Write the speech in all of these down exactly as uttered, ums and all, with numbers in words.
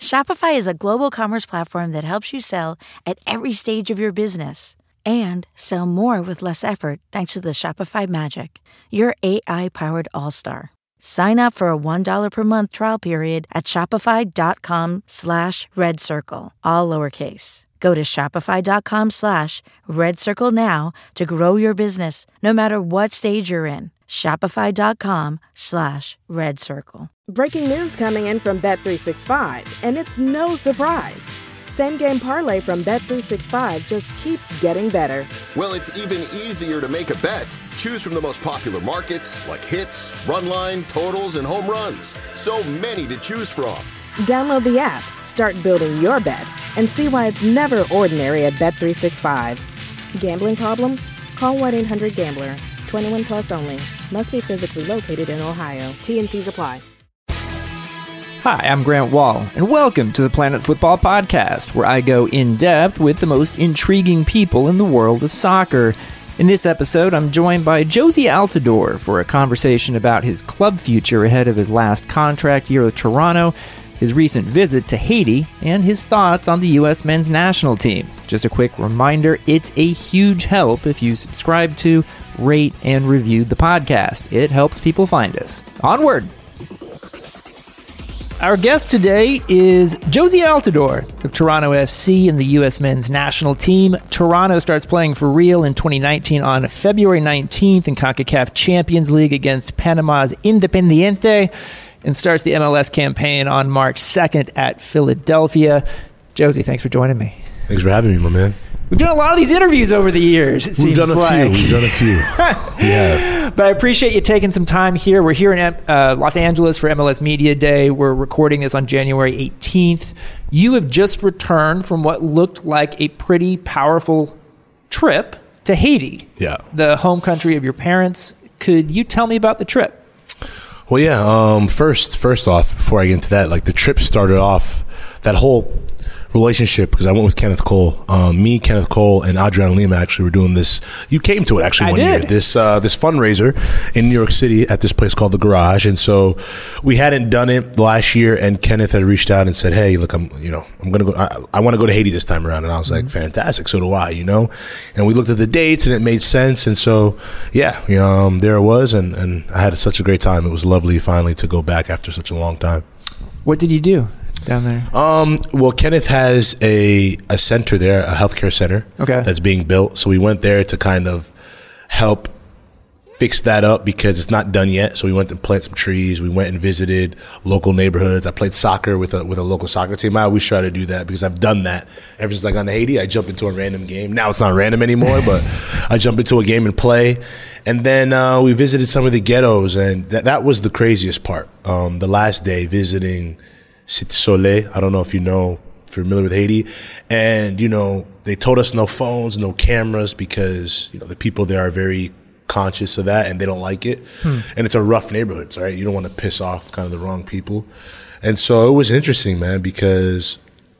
Shopify is a global commerce platform that helps you sell at every stage of your business and sell more with less effort thanks to the Shopify Magic, your A I-powered all-star. Sign up for a one dollar per month trial period at shopify.com slash red circle, all lowercase. Go to shopify.com slash red circle now to grow your business no matter what stage you're in. Shopify.com slash red circle. Breaking news coming in from Bet three sixty-five, and it's no surprise. Same Game Parlay from Bet three sixty-five just keeps getting better. Well, it's even easier to make a bet. Choose from the most popular markets like hits, run line, totals, and home runs. So many to choose from. Download the app, start building your bet, and see why it's never ordinary at Bet three sixty-five. Gambling problem? Call one eight hundred gambler. twenty-one plus only. Must be physically located in Ohio. T and C's apply. Hi, I'm Grant Wall, and welcome to the Planet Football Podcast, where I go in-depth with the most intriguing people in the world of soccer. In this episode, I'm joined by Jozy Altidore for a conversation about his club future ahead of his last contract year with Toronto, his recent visit to Haiti, and his thoughts on the U S men's national team. Just a quick reminder, it's a huge help if you subscribe to, rate, and review the podcast. It helps people find us. Onward! Our guest today is Jozy Altidore of Toronto F C and the U S men's national team. Toronto starts playing for real in twenty nineteen on February nineteenth in CONCACAF Champions League against Panama's Independiente, and starts the M L S campaign on March second at Philadelphia. Jozy, thanks for joining me. Thanks for having me, my man. We've done a lot of these interviews over the years, it We've seems done a like. few. We've done a few. Yeah. But I appreciate you taking some time here. We're here in uh, Los Angeles for M L S Media Day. We're recording this on January eighteenth. You have just returned from what looked like a pretty powerful trip to Haiti, Yeah. the home country of your parents. Could you tell me about the trip? Well, yeah. Um, first, first off, before I get into that, like the trip started off, that whole relationship, because I went with Kenneth Cole. Um, me, Kenneth Cole, and Adriana Lima actually were doing this. You came to it actually I one did. year. This uh, this fundraiser in New York City at this place called The Garage, and so we hadn't done it last year. And Kenneth had reached out and said, "Hey, look, I'm you know I'm gonna go. I, I want to go to Haiti this time around." And I was like, Mm-hmm. "Fantastic, so do I." You know, and we looked at the dates and it made sense. And so yeah, you know, um, there it was, and and I had such a great time. It was lovely finally to go back after such a long time. What did you do down there? Um, well, Kenneth has a, a center there, a healthcare center Okay. that's being built. So we went there to kind of help fix that up because it's not done yet. So we went to plant some trees. We went and visited local neighborhoods. I played soccer with a with a local soccer team. I always try to do that because I've done that ever since I got to Haiti. I jump into a random game. Now it's not random anymore, but I jump into a game and play. And then uh, we visited some of the ghettos, and that that was the craziest part. Um, the last day visiting Cité Soleil. I don't know if you know, if you're familiar with Haiti. And, you know, they told us no phones, no cameras, because, you know, the people there are very conscious of that and they don't like it. Hmm. And it's a rough neighborhood, right? You don't want to piss off kind of the wrong people. And so it was interesting, man, because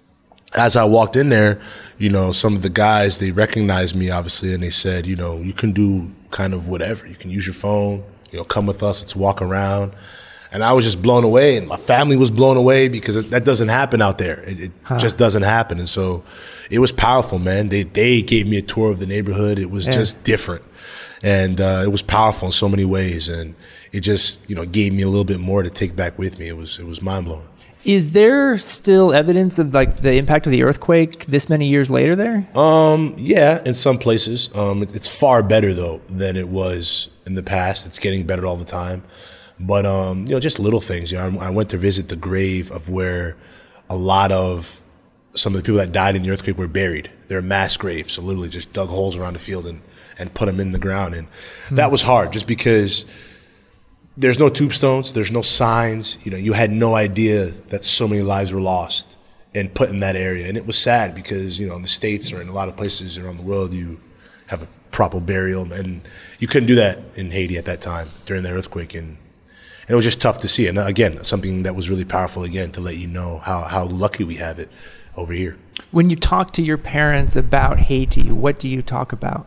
as I walked in there, you know, some of the guys, they recognized me, obviously, and they said, you know, you can do kind of whatever. You can use your phone, you know, come with us, let's walk around. And I was just blown away, and my family was blown away because that doesn't happen out there. It, it huh. just doesn't happen. And so it was powerful, man. They they gave me a tour of the neighborhood. It was yeah. just different. And uh, it was powerful in so many ways. And it just, you know, gave me a little bit more to take back with me. It was it was mind-blowing. Is there still evidence of like the impact of the earthquake this many years later there? Um, yeah, in some places. Um, it, it's far better, though, than it was in the past. It's getting better all the time. But, um, you know, just little things. You know, I, I went to visit the grave of where a lot of some of the people that died in the earthquake were buried. They're mass graves. So literally just dug holes around the field and, and put them in the ground. And hmm. that was hard just because there's no tombstones. There's no signs. You know, you had no idea that so many lives were lost and put in that area. And it was sad because, you know, in the States or in a lot of places around the world, you have a proper burial. And you couldn't do that in Haiti at that time during the earthquake. And And it was just tough to see. And again, something that was really powerful, again, to let you know how, how lucky we have it over here. When you talk to your parents about Haiti, what do you talk about?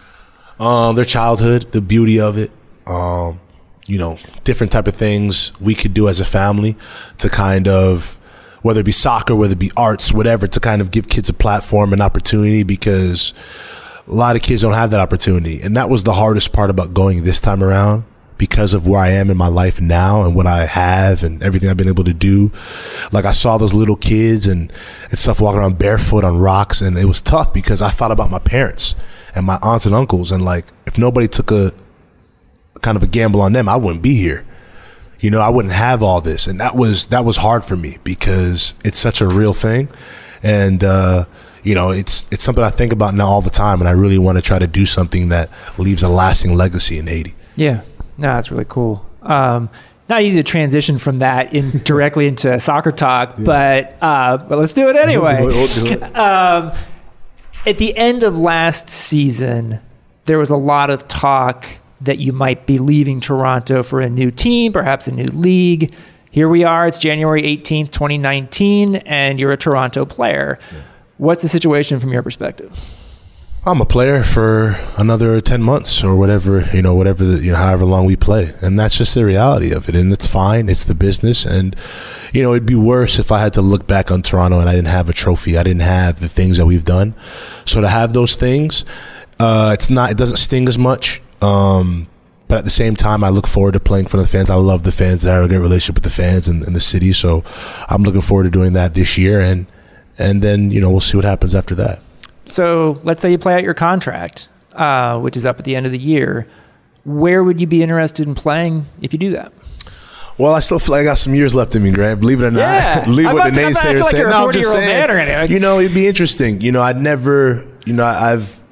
Um, their childhood, the beauty of it, um, you know, different type of things we could do as a family to kind of whether it be soccer, whether it be arts, whatever, to kind of give kids a platform and opportunity, because a lot of kids don't have that opportunity. And that was the hardest part about going this time around, because of where I am in my life now and what I have and everything I've been able to do. Like, I saw those little kids and, and stuff walking around barefoot on rocks, and it was tough because I thought about my parents and my aunts and uncles, and like, if nobody took a kind of a gamble on them, I wouldn't be here. You know, I wouldn't have all this. And that was that was hard for me because it's such a real thing. And uh you know, it's it's something I think about now all the time, and I really want to try to do something that leaves a lasting legacy in Haiti. Yeah. No, that's really cool. Um, not easy to transition from that in directly into soccer talk, yeah. but uh, but let's do it anyway. We'll do it. Um, at the end of last season, there was a lot of talk that you might be leaving Toronto for a new team, perhaps a new league. Here we are. It's January eighteenth, twenty nineteen, and you're a Toronto player. Yeah. What's the situation from your perspective? I'm a player for another ten months or whatever, you know, whatever, the, you know, however long we play. And that's just the reality of it. And it's fine. It's the business. And, you know, it'd be worse if I had to look back on Toronto and I didn't have a trophy. I didn't have the things that we've done. So to have those things, uh, it's not, it doesn't sting as much. Um, but at the same time, I look forward to playing for the fans. I love the fans. I have a great relationship with the fans and, and the city. So I'm looking forward to doing that this year. And, and then, you know, we'll see what happens after that. So let's say you play out your contract, uh, which is up at the end of the year. Where would you be interested in playing if you do that? Well, I still feel like I got some years left in me, Grant. Believe it or not. Yeah. Believe I'm what the naysayers say. Like no, I'm just saying. You know, it'd be interesting. You know, I'd never, you know, I've,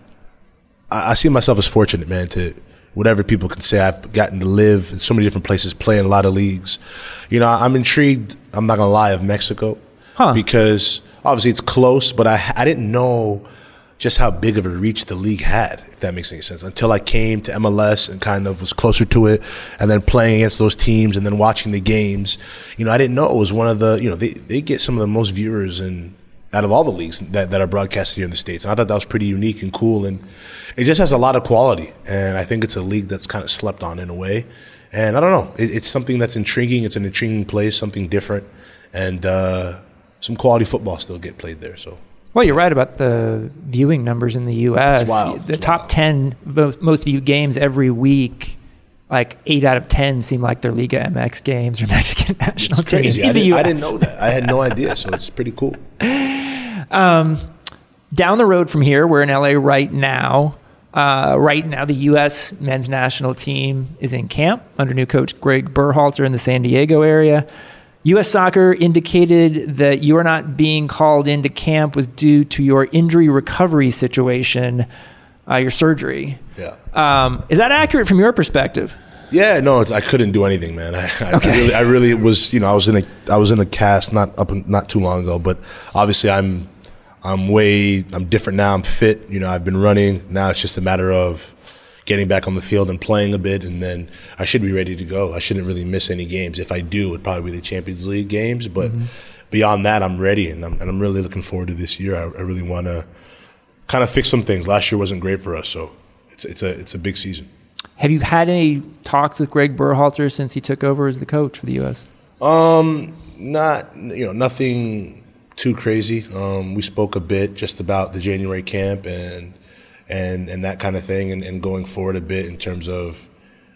I see myself as fortunate, man, to whatever people can say. I've gotten to live in so many different places, play in a lot of leagues. You know, I'm intrigued, I'm not going to lie, of Mexico. Huh. Because obviously it's close, but I, I didn't know just how big of a reach the league had, if that makes any sense, until I came to M L S and kind of was closer to it, and then playing against those teams and then watching the games. You know, I didn't know it was one of the, you know, they, they get some of the most viewers in, out of all the leagues that, that are broadcasted here in the States. And I thought that was pretty unique and cool, and it just has a lot of quality. And I think it's a league that's kind of slept on in a way. And I don't know, it, it's something that's intriguing. It's an intriguing place, something different, and uh, some quality football still get played there, so. Well, you're right about the viewing numbers in the U S. It's wild. The it's top wild. ten most viewed games every week, like eight out of ten seem like they're Liga M X games or Mexican national it's crazy. teams. I didn't, I didn't know that. I had no idea, so it's pretty cool. Um, down the road from here, we're in L A right now. Uh, right now, the U S men's national team is in camp under new coach Greg Berhalter in the San Diego area. U S Soccer indicated that you are not being called into camp was due to your injury recovery situation, uh, your surgery. Yeah. Um, is that accurate from your perspective? Yeah, no, it's, I couldn't do anything, man. I, I, okay. I, really, I really was, you know, I was in a, I was in a cast not up, not too long ago, but obviously I'm, I'm way, I'm different now. I'm fit. You know, I've been running. Now it's just a matter of getting back on the field and playing a bit, and then I should be ready to go. I shouldn't really miss any games. If I do, it'd probably be the Champions League games, but mm-hmm. beyond that, I'm ready, and I'm, and I'm really looking forward to this year. I, I really want to kind of fix some things. Last year wasn't great for us, so it's it's a it's a big season. Have you had any talks with Greg Berhalter since he took over as the coach for the U S? Um, not you know nothing too crazy. Um, we spoke a bit just about the January camp and. And, and that kind of thing, and, and going forward a bit in terms of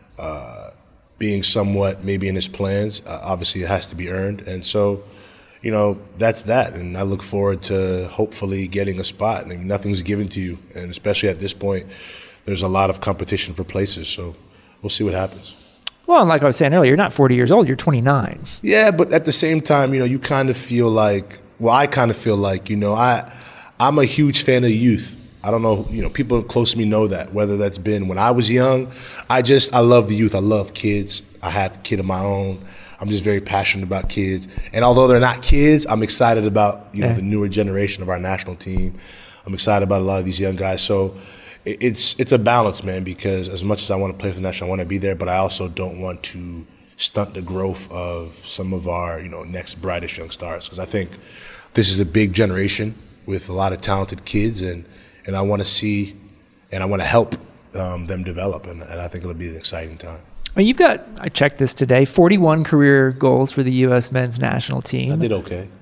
uh, being somewhat maybe in his plans. Uh, obviously, it has to be earned. And so, you know, that's that. And I look forward to hopefully getting a spot. I mean, nothing's given to you. And especially at this point, there's a lot of competition for places. So we'll see what happens. Well, and like I was saying earlier, you're not forty years old. You're twenty-nine. Yeah, but at the same time, you know, you kind of feel like, well, I kind of feel like, you know, I, I'm a huge fan of youth. I don't know, you know, people close to me know that, whether that's been when I was young. I just, I love the youth. I love kids. I have a kid of my own. I'm just very passionate about kids. And although they're not kids, I'm excited about, you know, yeah. the newer generation of our national team. I'm excited about a lot of these young guys. So it's it's a balance, man, because as much as I want to play for the national, I want to be there, but I also don't want to stunt the growth of some of our, you know, next brightest young stars. Because I think this is a big generation with a lot of talented kids, and And I want to see, and I want to help um, them develop, and, and I think it'll be an exciting time. Well, you've got, I checked this today, forty-one career goals for the U S men's national team. I did okay.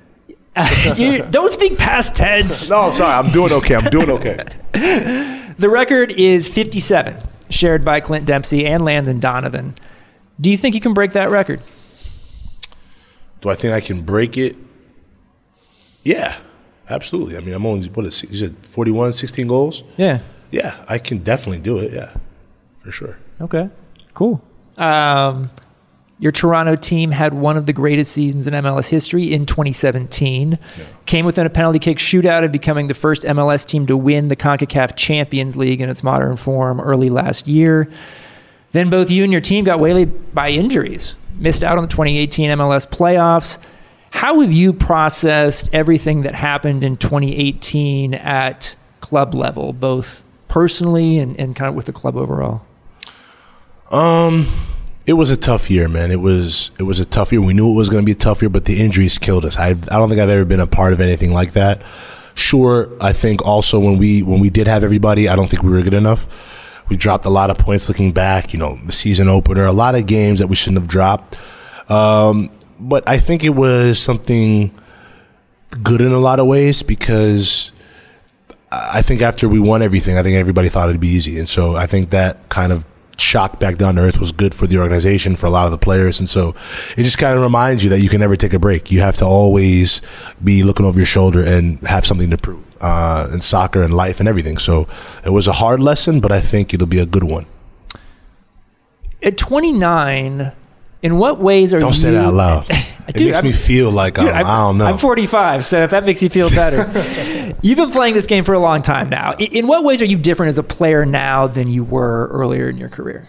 You, don't speak past tense. No, I'm sorry. I'm doing okay. I'm doing okay. The record is fifty-seven, shared by Clint Dempsey and Landon Donovan. Do you think you can break that record? Do I think I can break it? Yeah, absolutely. I mean, I'm only, what is it? You said forty-one, sixteen goals? Yeah. Yeah, I can definitely do it. Yeah, for sure. Okay, cool. Um, your Toronto team had one of the greatest seasons in M L S history in twenty seventeen. Yeah. Came within a penalty kick shootout of becoming the first M L S team to win the CONCACAF Champions League in its modern form early last year. Then both you and your team got waylaid by injuries, missed out on the twenty eighteen M L S playoffs. How have you processed everything that happened in twenty eighteen at club level, both personally and, and kind of with the club overall? Um, it was a tough year, man. It was it was a tough year. We knew it was going to be a tough year, but the injuries killed us. I I don't think I've ever been a part of anything like that. Sure, I think also when we when we did have everybody, I don't think we were good enough. We dropped a lot of points looking back. You know, the season opener, a lot of games that we shouldn't have dropped. Um, but I think it was something good in a lot of ways because I think after we won everything, I think everybody thought it'd be easy, and so I think that kind of shock back down to earth was good for the organization, for a lot of the players. And so it just kind of reminds you that you can never take a break. You have to always be looking over your shoulder and have something to prove uh, in soccer and life and everything. So it was a hard lesson, but I think it'll be a good one. At twenty-nine, in what ways are don't you... Don't say that out loud. It Dude, makes I'm, me feel like dude, I'm, I don't know. I'm forty-five, so if that makes you feel better. You've been playing this game for a long time now. In, in what ways are you different as a player now than you were earlier in your career?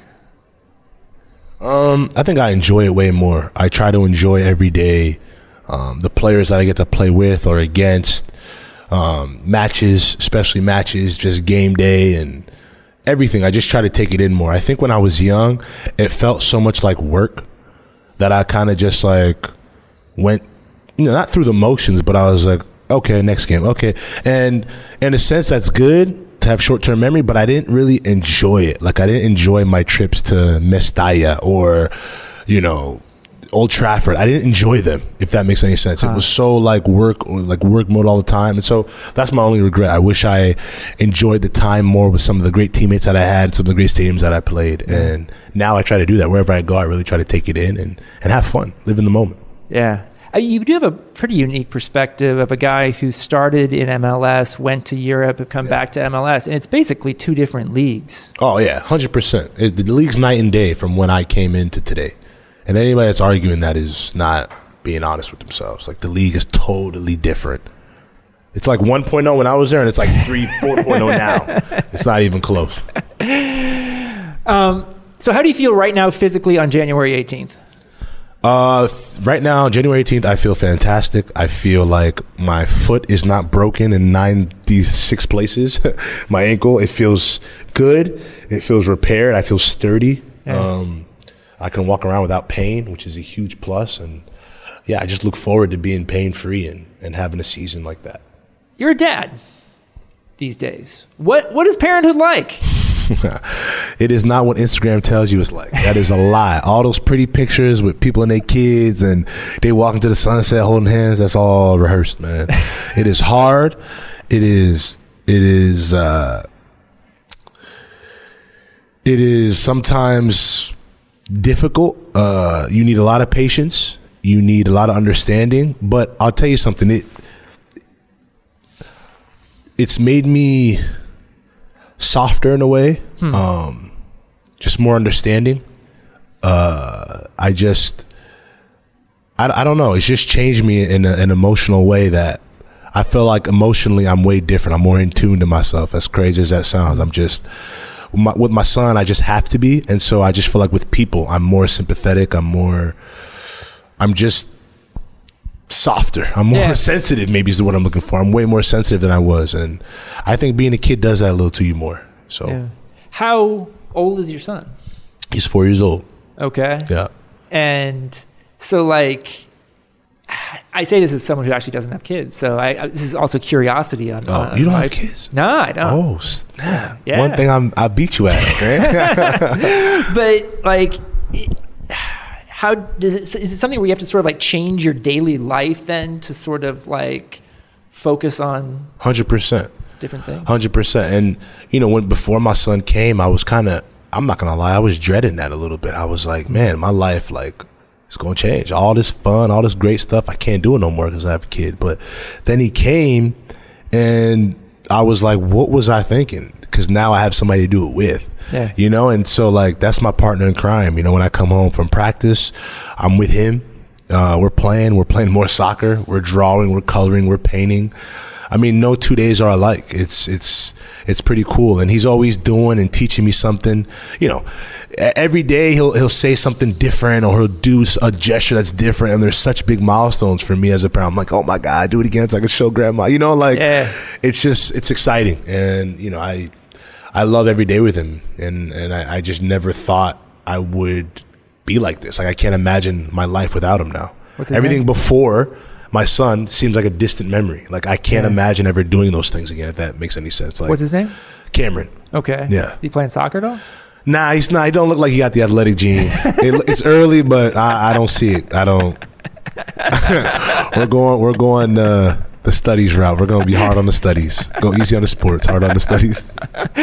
Um, I think I enjoy it way more. I try to enjoy every day. Um, the players that I get to play with or against, um, matches, especially matches, just game day and everything. I just try to take it in more. I think when I was young, it felt so much like work that I kind of just like went, you know, not through the motions, but I was like, okay, next game, okay. And in a sense, that's good to have short-term memory, but I didn't really enjoy it. Like, I didn't enjoy my trips to Mestalla or, you know, Old Trafford. I didn't enjoy them, if that makes any sense. Huh. It was so like work, like work mode all the time. And so that's my only regret. I wish I enjoyed the time more with some of the great teammates that I had, some of the great stadiums that I played. Mm. And now I try to do that. Wherever I go, I really try to take it in and, and have fun, live in the moment. Yeah. You do have a pretty unique perspective of a guy who started in M L S, went to Europe, have come yeah. back to M L S, and it's basically two different leagues. Oh, yeah, one hundred percent. It, the league's night and day from when I came into today. And anybody that's arguing that is not being honest with themselves. Like, the league is totally different. It's like one point oh when I was there, and it's like three, four point oh now. It's not even close. Um, so how do you feel right now physically on January eighteenth? Uh, right now, January eighteenth, I feel fantastic. I feel like my foot is not broken in ninety-six places. My ankle, it feels good. It feels repaired. I feel sturdy. Yeah. Um, I can walk around without pain, which is a huge plus. And yeah, I just look forward to being pain-free and, and having a season like that. You're a dad these days. What What is parenthood like? It is not what Instagram tells you it's like. That is a lie. All those pretty pictures with people and their kids and they walk into the sunset holding hands, that's all rehearsed, man. It is hard. It is, it is, uh, it is sometimes difficult. Uh, you need a lot of patience. You need a lot of understanding. But I'll tell you something. It, it's made me softer in a way, hmm. um, just more understanding. Uh, I just, I, I don't know. It's just changed me in a, an emotional way that I feel like emotionally I'm way different. I'm more in tune to myself. As crazy as that sounds, I'm just, my, with my son, I just have to be. And so I just feel like with people, I'm more sympathetic. I'm more, I'm just softer. I'm more yeah. sensitive, maybe is what I'm looking for. I'm way more sensitive than I was. And I think being a kid does that a little to you more. So, yeah. How old is your son? He's four years old. Okay. Yeah. And so, like, I say this as someone who actually doesn't have kids. So I, I this is also curiosity on. Oh, on, you don't like, have kids? No, I don't. Oh, snap. So, yeah. One thing I'm, I beat you at, right? But like, how does it, is it something where you have to sort of like change your daily life then to sort of like focus on one hundred percent different things? one hundred percent. And, you know, when before my son came, I was kind of, I'm not going to lie, I was dreading that a little bit. I was like, man, my life, like, it's going to change. All this fun, all this great stuff, I can't do it no more because I have a kid. But then he came, and I was like, what was I thinking? Because now I have somebody to do it with, yeah. you know? And so, like, that's my partner in crime. You know, when I come home from practice, I'm with him. Uh, we're playing. We're playing more soccer. We're drawing. We're coloring. We're painting. I mean, no two days are alike. It's it's it's pretty cool. And he's always doing and teaching me something. You know, every day he'll he'll say something different, or he'll do a gesture that's different. And there's such big milestones for me as a parent. I'm like, oh my God, do it again so I can show grandma. You know, like yeah. it's just it's exciting. And you know, I I love every day with him. And and I, I just never thought I would be like this. Like I can't imagine my life without him now. What's his Everything name? Before my son seems like a distant memory. Like I can't yeah. imagine ever doing those things again, if that makes any sense. Like, what's his name? Cameron. Okay. Yeah. He playing soccer at all? Nah, he's not. He don't look like he got the athletic gene. it, it's early, but I, I don't see it. I don't. we're going. We're going uh, the studies route. We're going to be hard on the studies. Go easy on the sports, hard on the studies.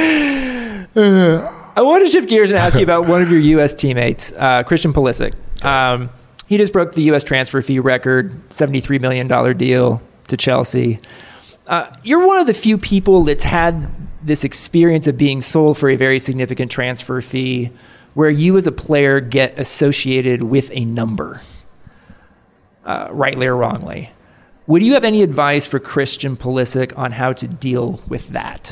Uh, I want to shift gears and ask you about one of your U S teammates, uh, Christian Pulisic. Um, he just broke the U S transfer fee record, seventy-three million dollars deal to Chelsea. Uh, you're one of the few people that's had this experience of being sold for a very significant transfer fee where you as a player get associated with a number, uh, rightly or wrongly. Would you have any advice for Christian Pulisic on how to deal with that?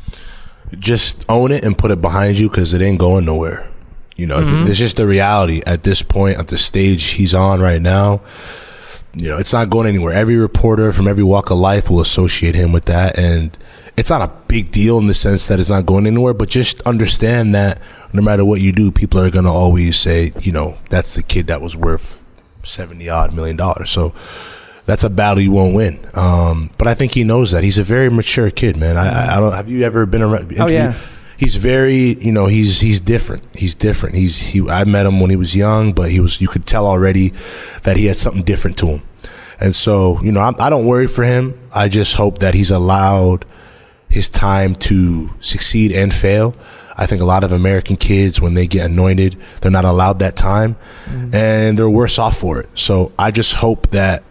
Just own it and put it behind you, because it ain't going nowhere. You know, mm-hmm. It's just the reality at this point, at the stage he's on right now. You know, it's not going anywhere. Every reporter from every walk of life will associate him with that. And it's not a big deal in the sense that it's not going anywhere, but just understand that no matter what you do, people are going to always say, you know, that's the kid that was worth seventy odd million dollars. So that's a battle you won't win. Um, but I think he knows that. He's a very mature kid, man. I, I don't. Have you ever been around? Oh yeah. He's very, you know, he's he's different. He's different. He's he. I met him when he was young, but he was. You could tell already that he had something different to him. And so, you know, I, I don't worry for him. I just hope that he's allowed his time to succeed and fail. I think a lot of American kids, when they get anointed, they're not allowed that time, mm-hmm. and they're worse off for it. So I just hope that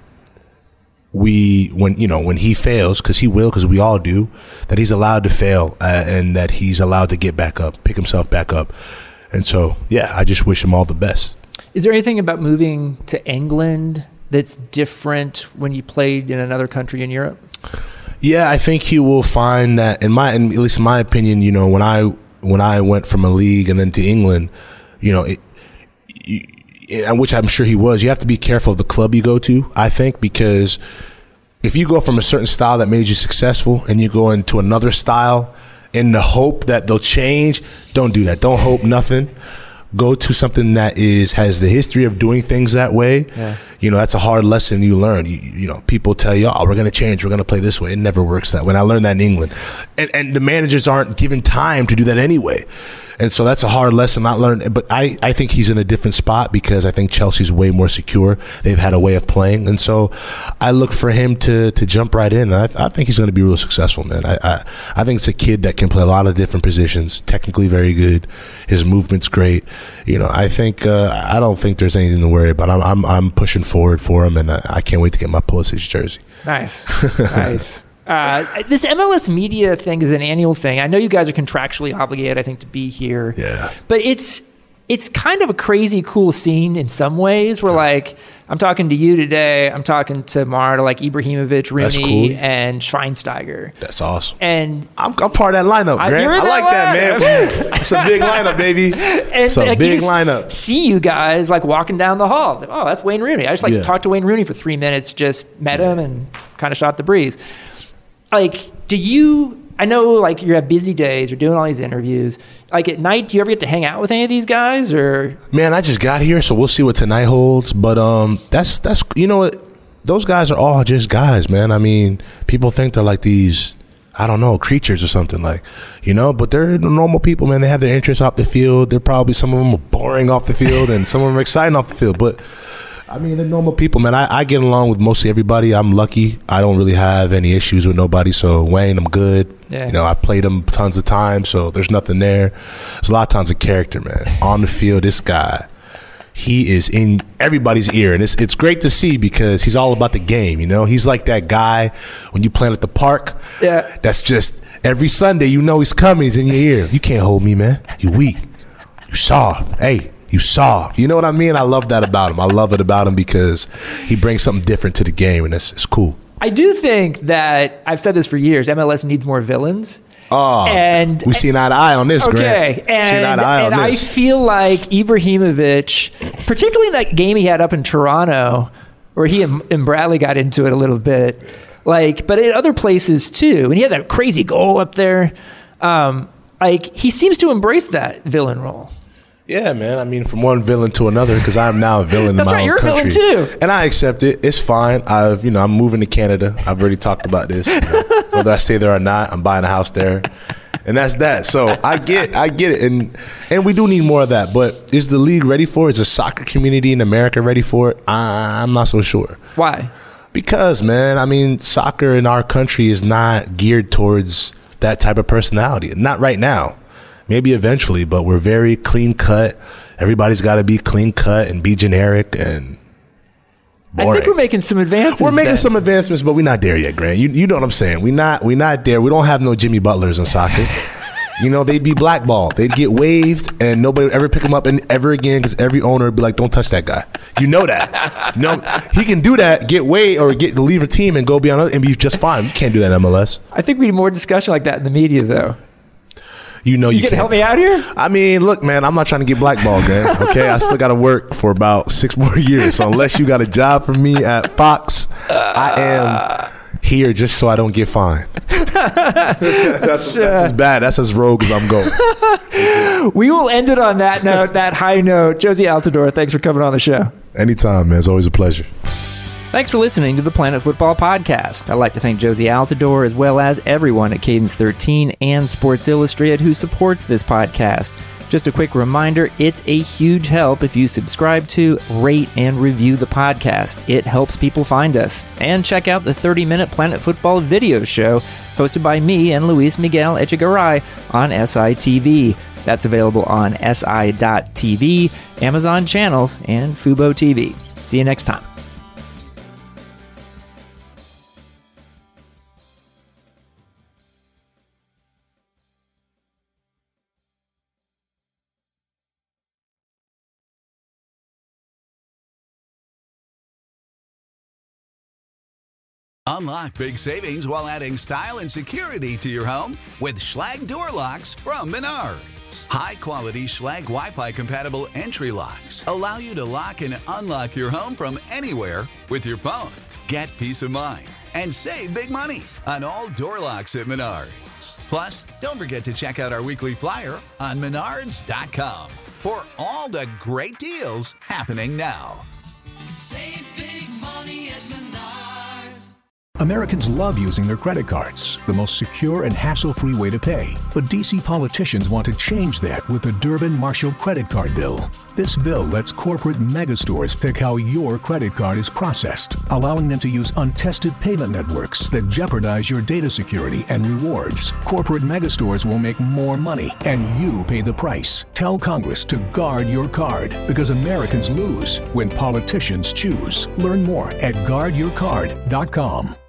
we, when you know, when he fails, because he will, because we all do, that he's allowed to fail, uh, and that he's allowed to get back up, pick himself back up. And so, yeah, I just wish him all the best. Is there anything about moving to England that's different when you played in another country in Europe? Yeah, I think he will find that, in my, in, at least in my opinion, you know, when I when I went from a league and then to England, you know, it, it, which I'm sure he was, you have to be careful of the club you go to, I think, because if you go from a certain style that made you successful and you go into another style in the hope that they'll change, don't do that. Don't hope nothing. Go to something that is has the history of doing things that way. Yeah. You know, that's a hard lesson you learn. You, you know, people tell you, oh, we're going to change. We're going to play this way. It never works that way. And I learned that in England. And, and the managers aren't given time to do that anyway. And so that's a hard lesson not learned. But I, I think he's in a different spot because I think Chelsea's way more secure. They've had a way of playing. And so I look for him to to jump right in. And I, I think he's going to be real successful, man. I, I, I think it's a kid that can play a lot of different positions, technically very good. His movement's great. You know, I think uh, I don't think there's anything to worry about. I'm I'm, I'm pushing forward for him, and I, I can't wait to get my Pulisic jersey. Nice. Nice. Uh, this M L S media thing is an annual thing. I know you guys are contractually obligated, I think, to be here. Yeah. But it's it's kind of a crazy cool scene in some ways where, like, I'm talking to you today, I'm talking tomorrow to, like, Ibrahimovic, Rooney, cool. and Schweinsteiger. That's awesome. And I'm, I'm part of that lineup, Grant. I, I like that, man. It's a big lineup, baby. And it's a like, big lineup. See you guys, like, walking down the hall. Oh, that's Wayne Rooney. I just, like, yeah. talked to Wayne Rooney for three minutes, just met yeah. him and kind of shot the breeze. Like, do you, I know, like, you have busy days, you're doing all these interviews. Like, at night, do you ever get to hang out with any of these guys, or? Man, I just got here, so we'll see what tonight holds. But um, that's, that's you know what? Those guys are all just guys, man. I mean, people think they're like these, I don't know, creatures or something, like, you know, but they're normal people, man. They have their interests off the field. They're probably, some of them are boring off the field and some of them are exciting off the field. But, I mean, they're normal people, man. I, I get along with mostly everybody. I'm lucky. I don't really have any issues with nobody. So, Wayne, I'm good. Yeah. You know, I played him tons of times, so there's nothing there. There's a lot of times of character, man. On the field, this guy, he is in everybody's ear, and it's it's great to see because he's all about the game, you know? He's like that guy when you play at the park. Yeah. That's just every Sunday, you know he's coming, he's in your ear. You can't hold me, man. You weak. You soft. Hey, you soft. You know what I mean? I love that about him. I love it about him because he brings something different to the game, and it's, it's cool. I do think that, I've said this for years, M L S needs more villains. Oh, and we see eye to eye on this, okay, Grant. and, eye to eye and on I this. feel like Ibrahimovic, particularly that game he had up in Toronto, where he and, and Bradley got into it a little bit, like, but in other places too, and he had that crazy goal up there. Um, like, he seems to embrace that villain role. Yeah, man. I mean, from one villain to another, because I'm now a villain That's in my right, own you're country. a villain too. And I accept it. It's fine. I've, you know, I'm moving to Canada. I've already talked about this. You know, whether I stay there or not, I'm buying a house there, and that's that. So I get, I get it, and and we do need more of that. But is the league ready for it? Is the soccer community in America ready for it? I, I'm not so sure. Why? Because, man, I mean, soccer in our country is not geared towards that type of personality. Not right now. Maybe eventually, but we're very clean cut. Everybody's got to be clean cut and be generic and boring. I think we're making some advances. We're making then. some advancements, but we're not there yet, Grant. You you know what I'm saying? We're not we're not there. We don't have no Jimmy Butlers in soccer. You know, they'd be blackballed. They'd get waived, and nobody would ever pick them up and ever again because every owner would be like, "Don't touch that guy." You know that. You know he can do that, get waived or get to leave a team and go be on other and be just fine. You can't do that in M L S. I think we need more discussion like that in the media, though. You know, you, you can can't. help me out here? I mean, look, man, I'm not trying to get blackballed, man. Okay, I still got to work for about six more years. So unless you got a job for me at Fox, I am here just so I don't get fined. that's, that's as bad. That's as rogue as I'm going. We will end it on that note, that high note. Josie Altidore, thanks for coming on the show. Anytime, man. It's always a pleasure. Thanks for listening to the Planet Football Podcast. I'd like to thank Josie Altidore as well as everyone at Cadence thirteen and Sports Illustrated who supports this podcast. Just a quick reminder, it's a huge help if you subscribe to, rate, and review the podcast. It helps people find us. And check out the thirty-minute Planet Football video show hosted by me and Luis Miguel Echegaray on S I T V. That's available on S I dot T V, Amazon Channels, and Fubo T V. See you next time. Unlock big savings while adding style and security to your home with Schlage door locks from Menards. High-quality Schlage Wi-Fi compatible entry locks allow you to lock and unlock your home from anywhere with your phone. Get peace of mind and save big money on all door locks at Menards. Plus, don't forget to check out our weekly flyer on menards dot com for all the great deals happening now. Save big money at Menards. Americans love using their credit cards, the most secure and hassle-free way to pay. But D C politicians want to change that with the Durbin-Marshall credit card bill. This bill lets corporate megastores pick how your credit card is processed, allowing them to use untested payment networks that jeopardize your data security and rewards. Corporate megastores will make more money, and you pay the price. Tell Congress to guard your card, because Americans lose when politicians choose. Learn more at guard your card dot com.